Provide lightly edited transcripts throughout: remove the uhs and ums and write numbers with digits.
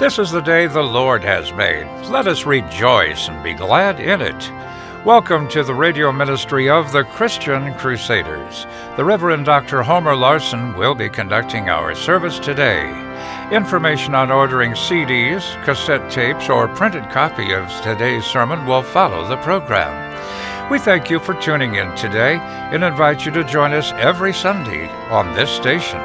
This is the day the Lord has made. Let us rejoice and be glad in it. Welcome to the radio ministry of the Christian Crusaders. The Reverend Dr. Homer Larson will be conducting our service today. Information on ordering CDs, cassette tapes, or printed copy of today's sermon will follow the program. We thank you for tuning in today and invite you to join us every Sunday on this station.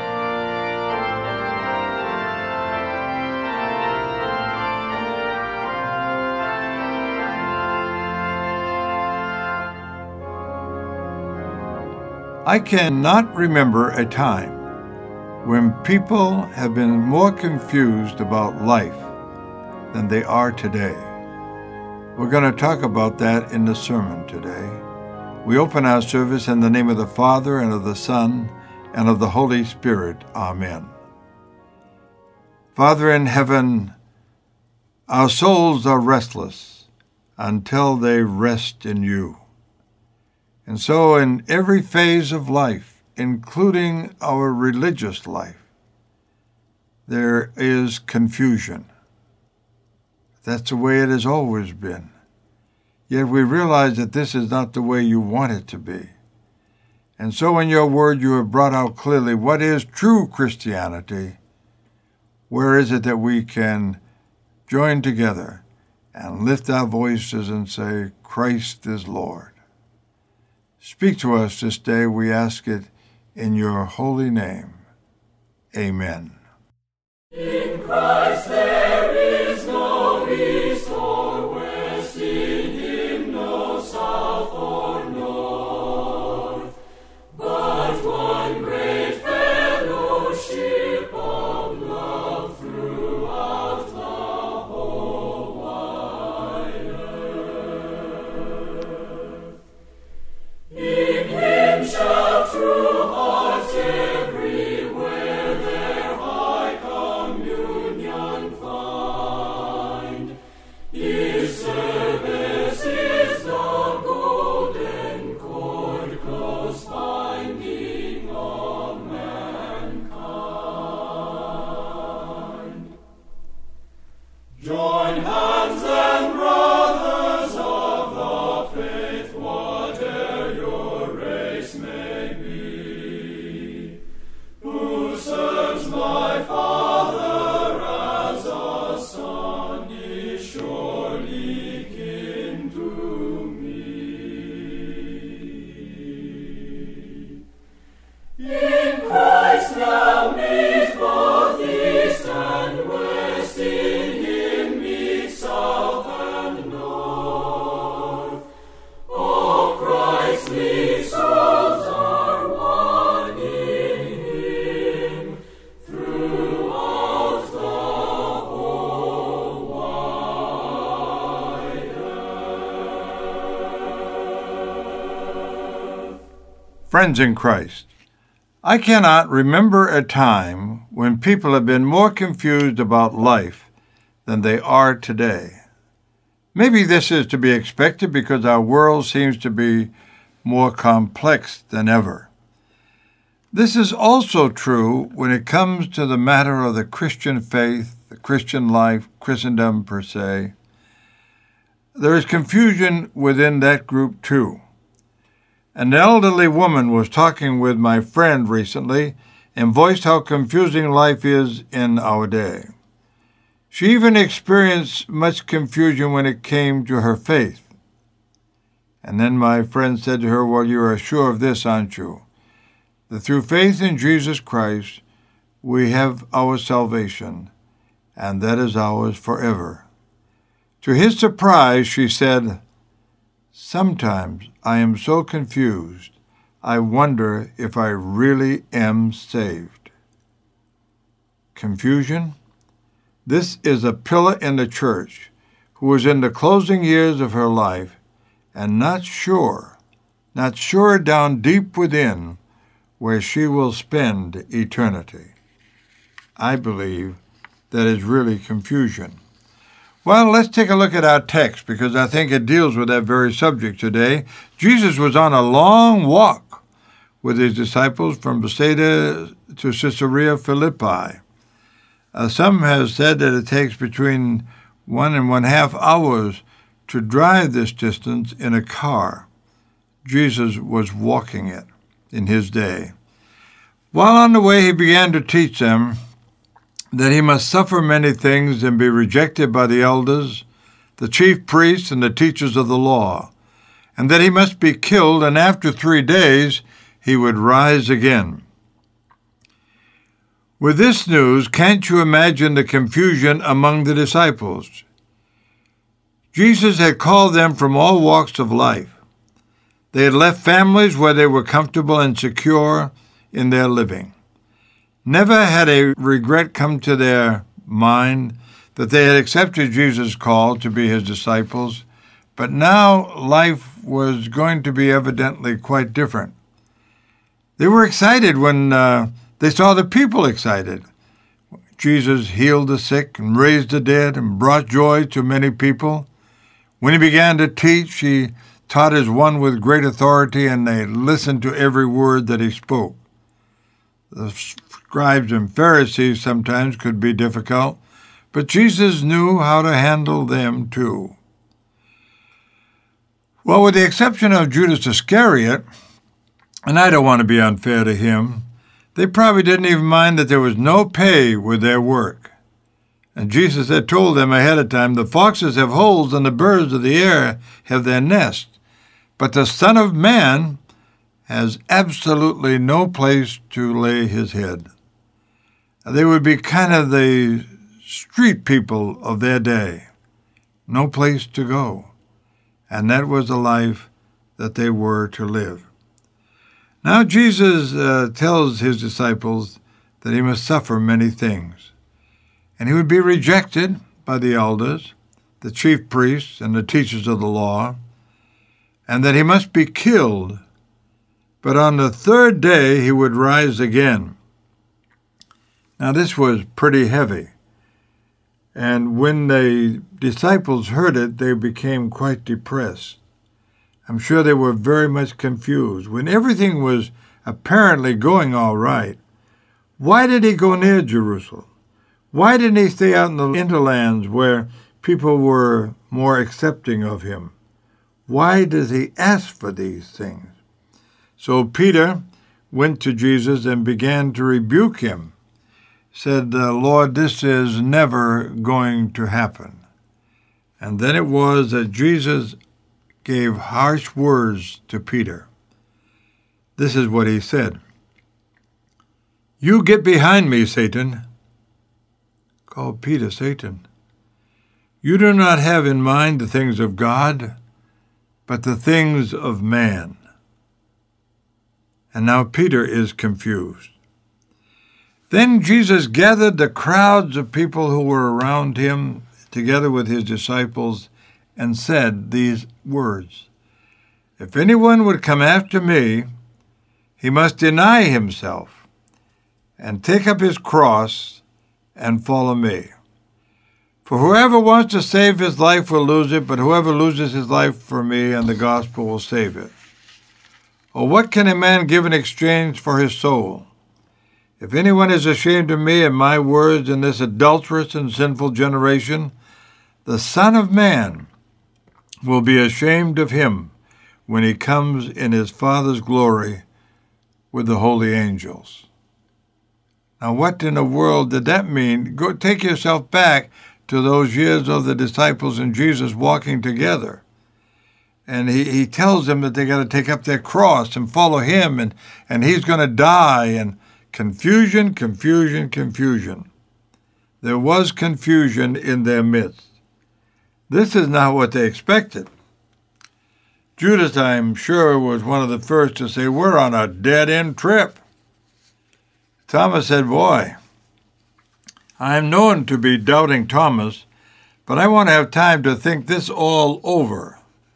I cannot remember a time when people have been more confused about life than they are today. We're going to talk about that in the sermon today. We open our service in the name of the Father, and of the Son, and of the Holy Spirit. Amen. Father in heaven, our souls are restless until they rest in you. And so in every phase of life, including our religious life, there is confusion. That's the way it has always been. Yet we realize that this is not the way you want it to be. And so in your word you have brought out clearly what is true Christianity. Where is it that we can join together and lift our voices and say, Christ is Lord? Speak to us this day, we ask it in your holy name. Amen. In Christ there is no east or west, in him no south or north, but one great fellowship of love throughout the whole wide earth. In him shall true hearts everywhere their high communion find. His service is the golden cord close binding all mankind. Join hands and brothers of the faith, whate'er your race may be. Who serves my Father as a son is surely kin to me. In Christ now meet both east and west, in him meet south and north. All Christly souls are one in him throughout the whole wide earth. Friends in Christ, I cannot remember a time when people have been more confused about life than they are today. Maybe this is to be expected because our world seems to be more complex than ever. This is also true when it comes to the matter of the Christian faith, the Christian life, Christendom per se. There is confusion within that group too. An elderly woman was talking with my friend recently and voiced how confusing life is in our day. She even experienced much confusion when it came to her faith. And then my friend said to her, well, you are sure of this, aren't you? That through faith in Jesus Christ, we have our salvation, and that is ours forever. To his surprise, she said, sometimes I am so confused, I wonder if I really am saved. Confusion? This is a pillar in the church who is in the closing years of her life and not sure down deep within where she will spend eternity. I believe that is really confusion. Well, let's take a look at our text because I think it deals with that very subject today. Jesus was on a long walk with his disciples from Bethsaida to Caesarea Philippi. Some have said that it takes between 1 and 1/2 hours to drive this distance in a car. Jesus was walking it in his day. While on the way, he began to teach them that he must suffer many things and be rejected by the elders, the chief priests, and the teachers of the law, and that he must be killed, and after 3 days he would rise again. With this news, can't you imagine the confusion among the disciples? Jesus had called them from all walks of life. They had left families where they were comfortable and secure in their living. Never had a regret come to their mind that they had accepted Jesus' call to be his disciples, but now life was going to be evidently quite different. They were excited when they saw the people excited. Jesus healed the sick and raised the dead and brought joy to many people. When he began to teach, he taught as one with great authority, and they listened to every word that he spoke. The scribes and Pharisees sometimes could be difficult, but Jesus knew how to handle them too. Well, with the exception of Judas Iscariot, and I don't want to be unfair to him, they probably didn't even mind that there was no pay with their work. And Jesus had told them ahead of time, the foxes have holes and the birds of the air have their nests, but the Son of Man has absolutely no place to lay his head. They would be kind of the street people of their day, no place to go. And that was the life that they were to live. Now Jesus tells his disciples that he must suffer many things. And he would be rejected by the elders, the chief priests, and the teachers of the law, and that he must be killed. But on the 3rd day he would rise again. Now this was pretty heavy. And when the disciples heard it, they became quite depressed. I'm sure they were very much confused. When everything was apparently going all right, why did he go near Jerusalem? Why didn't he stay out in the hinterlands where people were more accepting of him? Why does he ask for these things? So Peter went to Jesus and began to rebuke him. Said, Lord, this is never going to happen. And then it was that Jesus gave harsh words to Peter. This is what he said. You get behind me, Satan. Called Peter Satan. You do not have in mind the things of God, but the things of man. And now Peter is confused. Then Jesus gathered the crowds of people who were around him together with his disciples and said these words, If anyone would come after me, he must deny himself and take up his cross and follow me. For whoever wants to save his life will lose it, but whoever loses his life for me and the gospel will save it. Or what can a man give in exchange for his soul? If anyone is ashamed of me and my words in this adulterous and sinful generation, the Son of Man will be ashamed of him when he comes in his Father's glory with the holy angels. Now, what in the world did that mean? Go take yourself back to those years of the disciples and Jesus walking together. And he tells them that they got to take up their cross and follow him, and he's going to die, and confusion, confusion, confusion. There was confusion in their midst. This is not what they expected. Judas, I'm sure, was one of the first to say, we're on a dead-end trip. Thomas said, boy, I'm known to be doubting Thomas, but I want to have time to think this all over.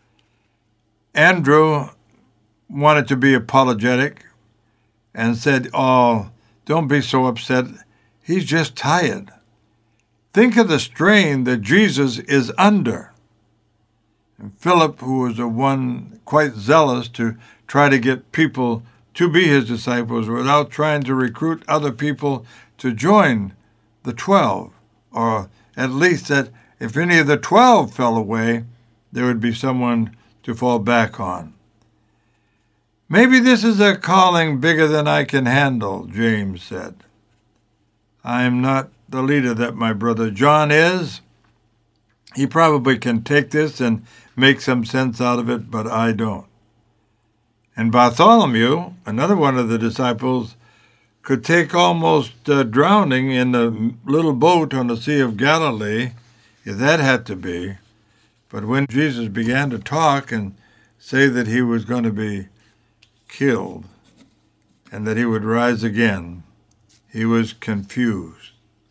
Andrew wanted to be apologetic and said, oh, don't be so upset. He's just tired. Think of the strain that Jesus is under. And Philip, who was the one quite zealous to try to get people to be his disciples without trying to recruit other people to join the 12, or at least that if any of the 12 fell away, there would be someone to fall back on. Maybe this is a calling bigger than I can handle, James said. I am not the leader that my brother John is. He probably can take this and make some sense out of it, but I don't. And Bartholomew, another one of the disciples, could take almost drowning in the little boat on the Sea of Galilee, if that had to be. But when Jesus began to talk and say that he was going to be killed and that he would rise again, he was confused.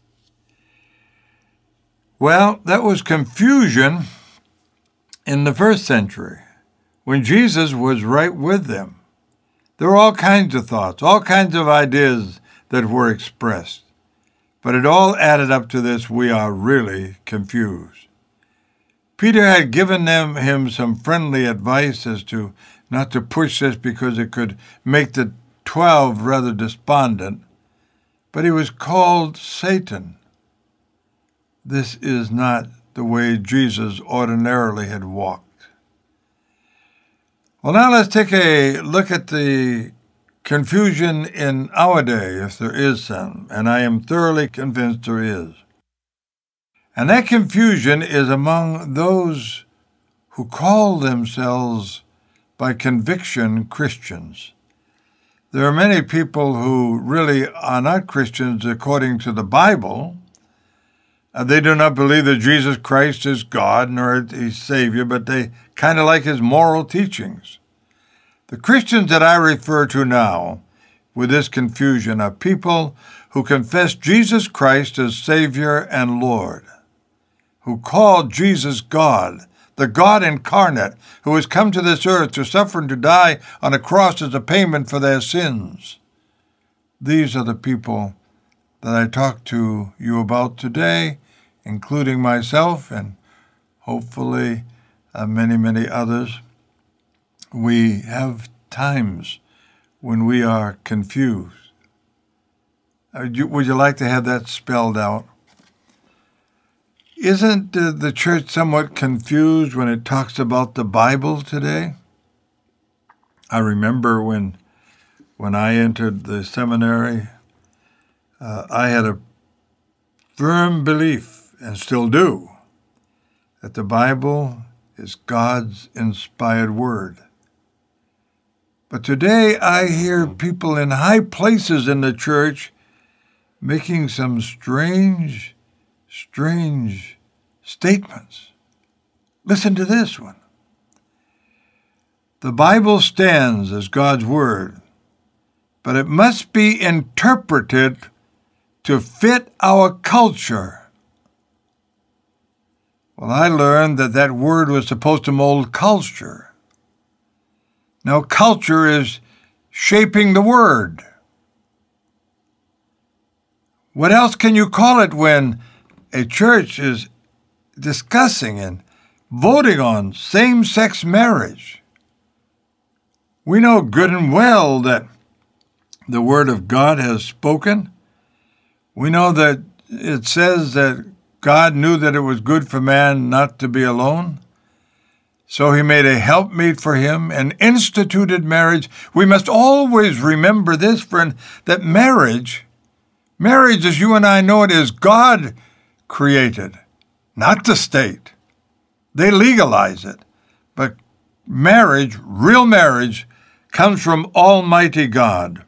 Well, that was confusion in the first century, when Jesus was right with them. There were all kinds of thoughts, all kinds of ideas that were expressed. But it all added up to this: we are really confused. Peter had given him some friendly advice as to not to push this because it could make the 12 rather despondent, but he was called Satan. This is not the way Jesus ordinarily had walked. Well, now let's take a look at the confusion in our day, if there is some, and I am thoroughly convinced there is. And that confusion is among those who call themselves by conviction Christians. There are many people who really are not Christians according to the Bible. They do not believe that Jesus Christ is God nor His Savior, but they kind of like His moral teachings. The Christians that I refer to now with this confusion are people who confess Jesus Christ as Savior and Lord, who call Jesus God, the God incarnate, who has come to this earth to suffer and to die on a cross as a payment for their sins. These are the people that I talk to you about today, including myself and hopefully many, many others. We have times when we are confused. Would you like to have that spelled out? Isn't the church somewhat confused when it talks about the Bible today? I remember when I entered the seminary, I had a firm belief, and still do, that the Bible is God's inspired word. But today I hear people in high places in the church making some strange statements. Listen to this one. The Bible stands as God's word, but it must be interpreted to fit our culture. Well, I learned that word was supposed to mold culture. Now, culture is shaping the word. What else can you call it when a church is discussing and voting on same-sex marriage? We know good and well that the Word of God has spoken. We know that it says that God knew that it was good for man not to be alone. So He made a helpmeet for him and instituted marriage. We must always remember this, friend, that marriage as you and I know it, is God created, not the state. They legalize it. But marriage, real marriage, comes from Almighty God.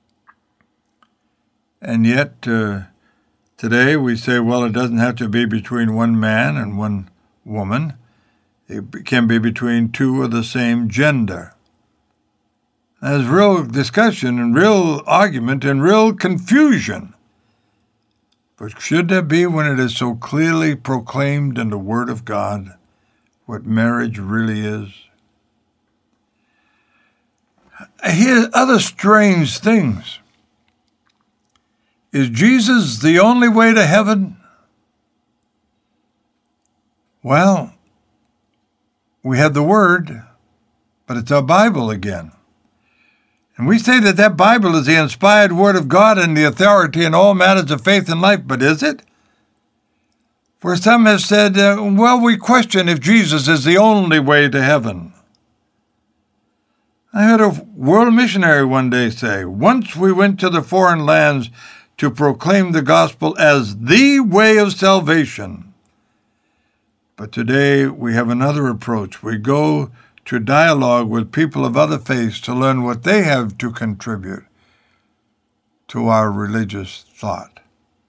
And yet, today we say, well, it doesn't have to be between one man and one woman. It can be between two of the same gender. There's real discussion and real argument and real confusion. But should there be when it is so clearly proclaimed in the Word of God what marriage really is? Here's other strange things. Is Jesus the only way to heaven? Well, we have the Word, but it's our Bible again. And we say that that Bible is the inspired Word of God and the authority in all matters of faith and life, but is it? For some have said, well, we question if Jesus is the only way to heaven. I heard a world missionary one day say, once we went to the foreign lands to proclaim the gospel as the way of salvation. But today we have another approach. We go to dialogue with people of other faiths to learn what they have to contribute to our religious thought.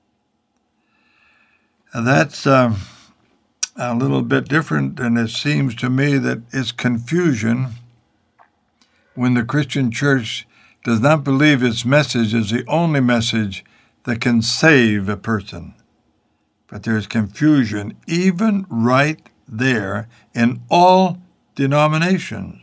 And that's a little bit different, and it seems to me that it's confusion when the Christian church does not believe its message is the only message that can save a person. But there's confusion even right there in all denominations.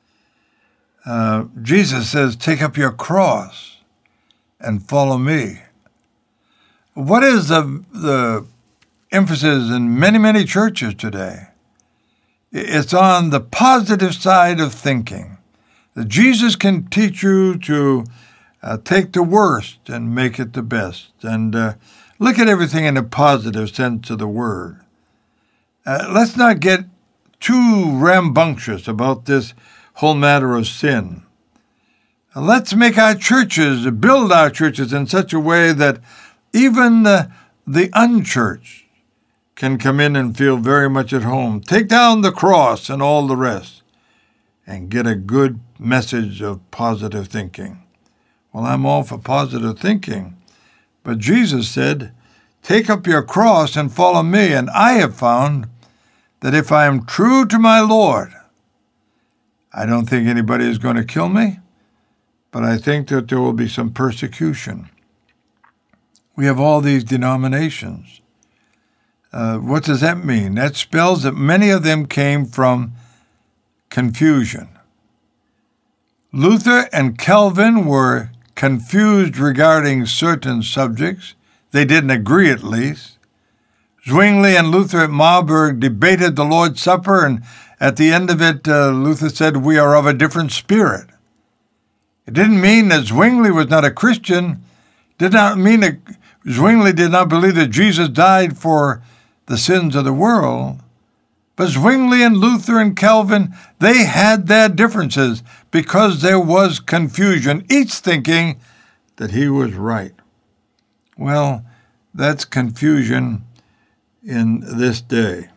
Jesus says, take up your cross and follow me. What is the emphasis in many, many churches today? It's on the positive side of thinking. That Jesus can teach you to take the worst and make it the best. And look at everything in a positive sense of the word. Let's not get too rambunctious about this whole matter of sin. Let's make our churches, build our churches in such a way that even the unchurched can come in and feel very much at home. Take down the cross and all the rest and get a good message of positive thinking. Well, I'm all for positive thinking, but Jesus said, take up your cross and follow me. And I have found that if I am true to my Lord, I don't think anybody is going to kill me, but I think that there will be some persecution. We have all these denominations. What does that mean? That spells that many of them came from confusion. Luther and Calvin were confused regarding certain subjects. They didn't agree, at least. Zwingli and Luther at Marburg debated the Lord's Supper, and at the end of it, Luther said, we are of a different spirit. It didn't mean that Zwingli was not a Christian. Did not mean that Zwingli did not believe that Jesus died for the sins of the world. But Zwingli and Luther and Calvin, they had their differences because there was confusion, each thinking that he was right. Well, that's confusion in this day.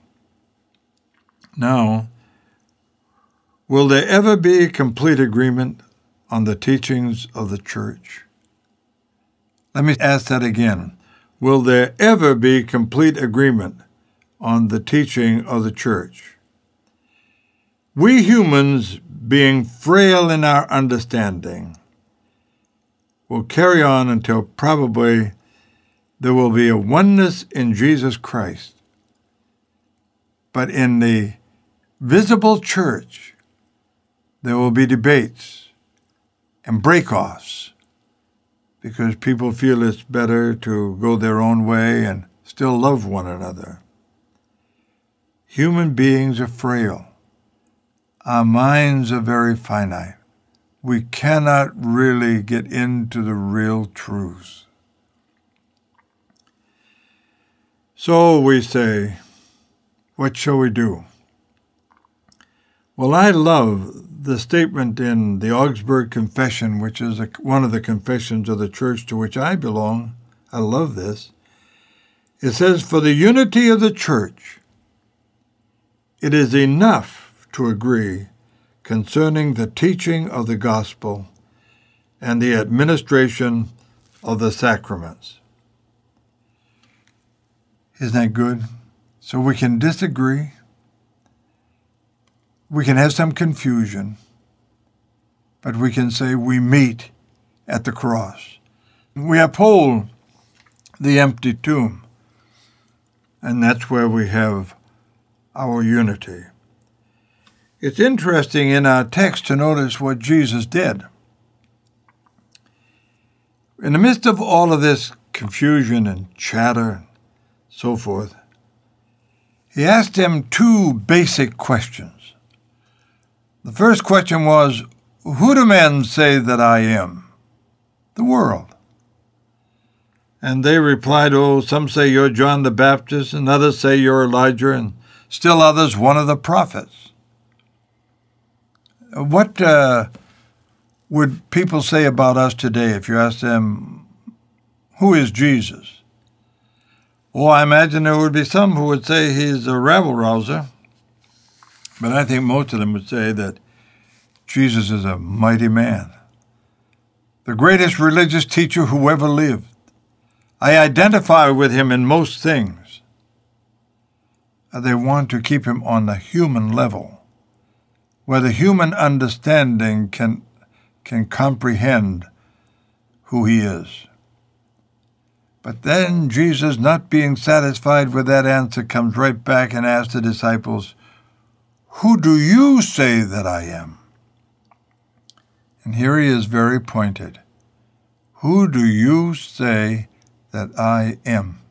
Now, will there ever be complete agreement on the teachings of the church? Let me ask that again. Will there ever be complete agreement on the teaching of the church? We humans, being frail in our understanding, will carry on until probably there will be a oneness in Jesus Christ. But in the visible church, there will be debates and break-offs because people feel it's better to go their own way and still love one another. Human beings are frail. Our minds are very finite. We cannot really get into the real truths. So we say, what shall we do? Well, I love the statement in the Augsburg Confession, which is one of the confessions of the church to which I belong. I love this. It says, for the unity of the church, it is enough to agree concerning the teaching of the gospel and the administration of the sacraments. Isn't that good? So we can disagree. We can have some confusion, but we can say we meet at the cross. We uphold the empty tomb, and that's where we have our unity. It's interesting in our text to notice what Jesus did. In the midst of all of this confusion and chatter and so forth, he asked them two basic questions. The first question was, who do men say that I am? The world. And they replied, oh, some say you're John the Baptist, and others say you're Elijah, and still others one of the prophets. What would people say about us today if you asked them, who is Jesus? Well, I imagine there would be some who would say he's a rabble-rouser, but I think most of them would say that Jesus is a mighty man, the greatest religious teacher who ever lived. I identify with him in most things. They want to keep him on the human level, where the human understanding can comprehend who he is. But then Jesus, not being satisfied with that answer, comes right back and asks the disciples, who do you say that I am? And here he is very pointed. Who do you say that I am?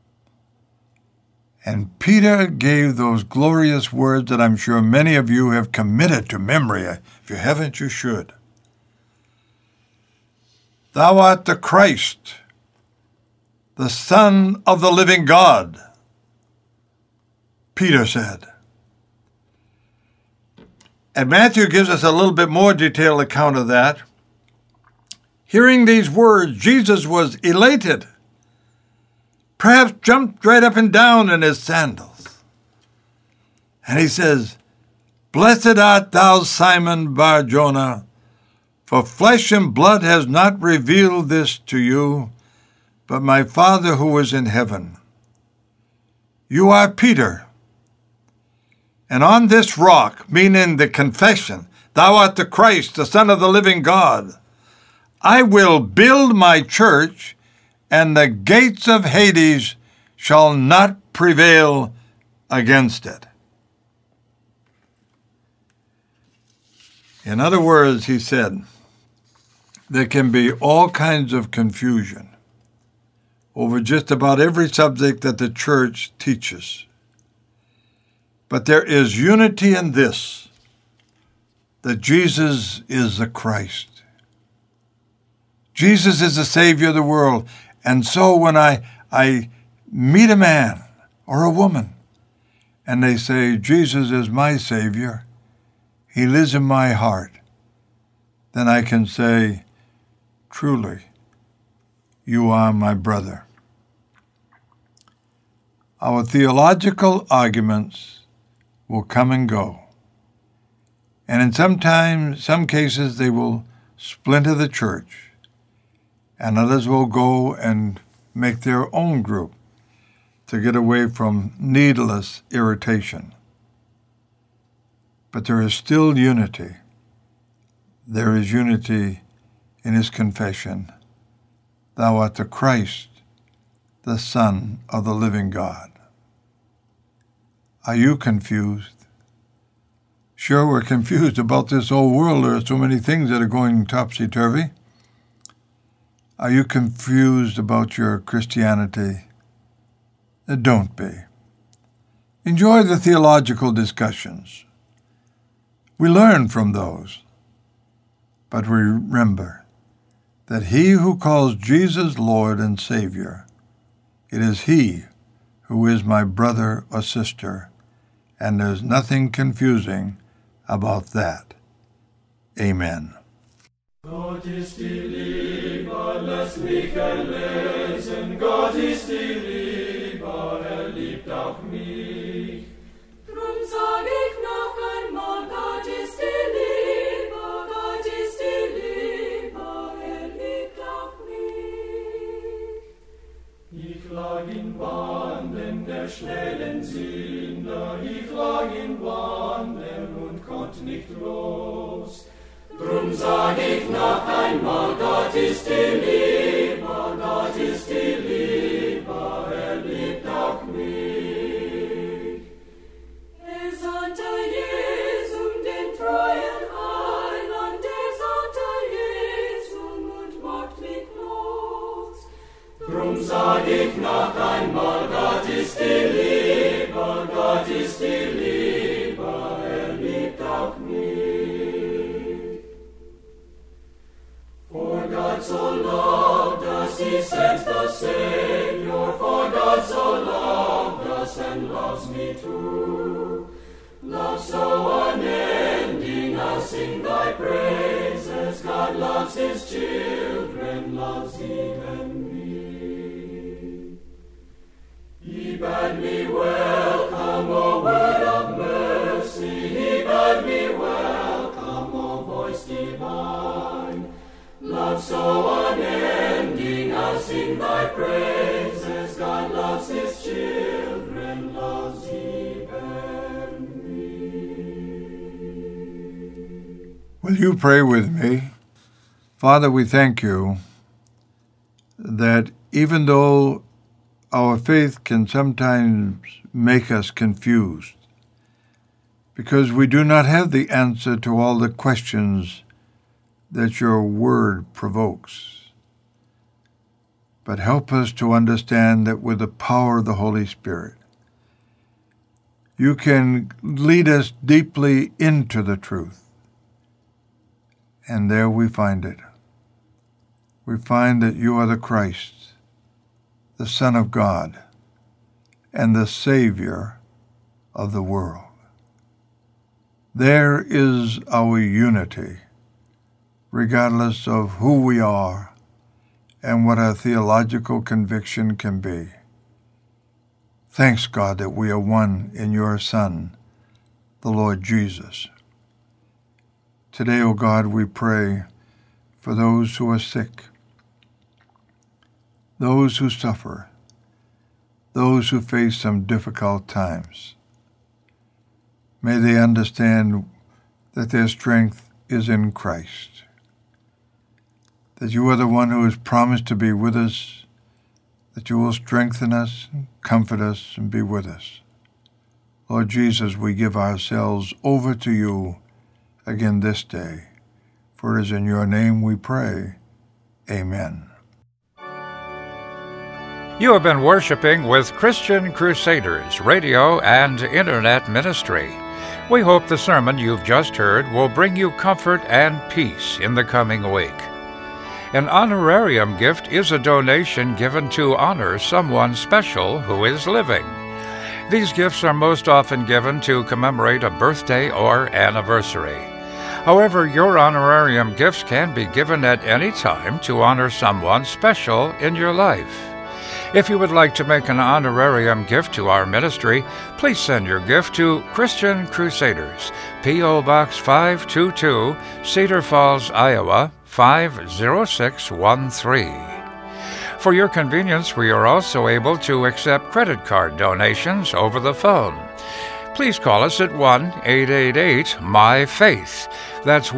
And Peter gave those glorious words that I'm sure many of you have committed to memory. If you haven't, you should. Thou art the Christ, the Son of the living God, Peter said. And Matthew gives us a little bit more detailed account of that. Hearing these words, Jesus was elated, perhaps jumped right up and down in his sandals. And he says, Blessed art thou, Simon Bar-Jonah, for flesh and blood has not revealed this to you, but my Father who is in heaven. You are Peter, and on this rock, meaning the confession, thou art the Christ, the Son of the living God, I will build my church, and the gates of Hades shall not prevail against it. In other words, he said, there can be all kinds of confusion over just about every subject that the church teaches. But there is unity in this, that Jesus is the Christ. Jesus is the Savior of the world. And so when I meet a man or a woman and they say, Jesus is my Savior, he lives in my heart, then I can say, truly, you are my brother. Our theological arguments will come and go. And in some cases, they will splinter the church. And others will go and make their own group to get away from needless irritation. But there is still unity. There is unity in his confession. Thou art the Christ, the Son of the living God. Are you confused? Sure, we're confused about this whole world. There are so many things that are going topsy-turvy. Are you confused about your Christianity? Don't be. Enjoy the theological discussions. We learn from those. But remember that he who calls Jesus Lord and Savior, it is he who is my brother or sister, and there's nothing confusing about that. Amen. Gott ist die Liebe, lass mich erlesen. Gott ist die Liebe, liebt auch mich. Drum sag ich noch einmal, Gott ist die Liebe, Gott ist die Liebe, liebt auch mich. Ich lag in Banden der schnellen Sünder, ich lag in Banden und konnt nicht los. Drum sag ich noch einmal, Gott ist die Liebe, Gott ist die Liebe, liebt auch mich. Sandte Jesum, den treuen Heiland, sandte Jesum und macht mich los. Drum sag ich noch einmal, Gott ist die Liebe, Gott ist die Liebe, liebt auch mich. Love so unending, I'll sing thy praises. God loves his children, loves even me. He bade me welcome, O word of mercy. He bade me welcome, O voice divine. Love so unending, I'll sing thy praises. God loves his children, loves even me. Will you pray with me? Father, we thank you that even though our faith can sometimes make us confused, because we do not have the answer to all the questions that your word provokes. But help us to understand that with the power of the Holy Spirit, you can lead us deeply into the truth. And there we find it. We find that you are the Christ, the Son of God, and the Savior of the world. There is our unity, regardless of who we are and what our theological conviction can be. Thanks, God, that we are one in your Son, the Lord Jesus. Today, O God, we pray for those who are sick, those who suffer, those who face some difficult times. May they understand that their strength is in Christ, that you are the one who has promised to be with us, that you will strengthen us, comfort us, and be with us. Lord Jesus, we give ourselves over to you again this day, for it is in your name we pray. Amen. You have been worshiping with Christian Crusaders Radio and Internet Ministry. We hope the sermon you've just heard will bring you comfort and peace in the coming week. An honorarium gift is a donation given to honor someone special who is living. These gifts are most often given to commemorate a birthday or anniversary. However, your honorarium gifts can be given at any time to honor someone special in your life. If you would like to make an honorarium gift to our ministry, please send your gift to Christian Crusaders, P.O. Box 522, Cedar Falls, Iowa, 50613. For your convenience, we are also able to accept credit card donations over the phone. Please call us at 1-888-MY-FAITH. That's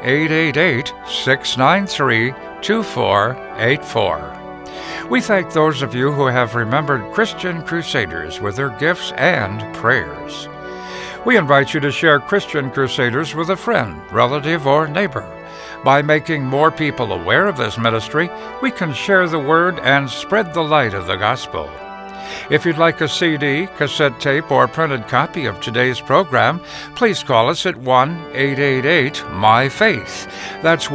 1-888-693-2484. We thank those of you who have remembered Christian Crusaders with their gifts and prayers. We invite you to share Christian Crusaders with a friend, relative, or neighbor. By making more people aware of this ministry, we can share the word and spread the light of the gospel. If you'd like a CD, cassette tape, or printed copy of today's program, please call us at 1-888-MY-FAITH. That's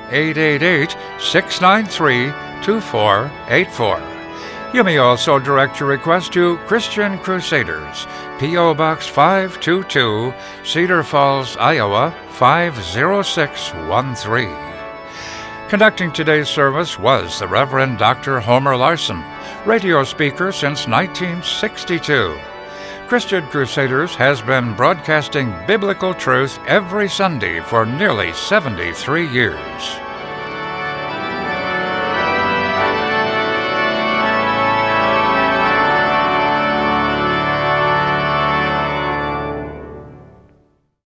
1-888-693-2484. You may also direct your request to Christian Crusaders, P.O. Box 522, Cedar Falls, Iowa, 50613. Conducting today's service was the Reverend Dr. Homer Larson, radio speaker since 1962. Christian Crusaders has been broadcasting biblical truth every Sunday for nearly 73 years.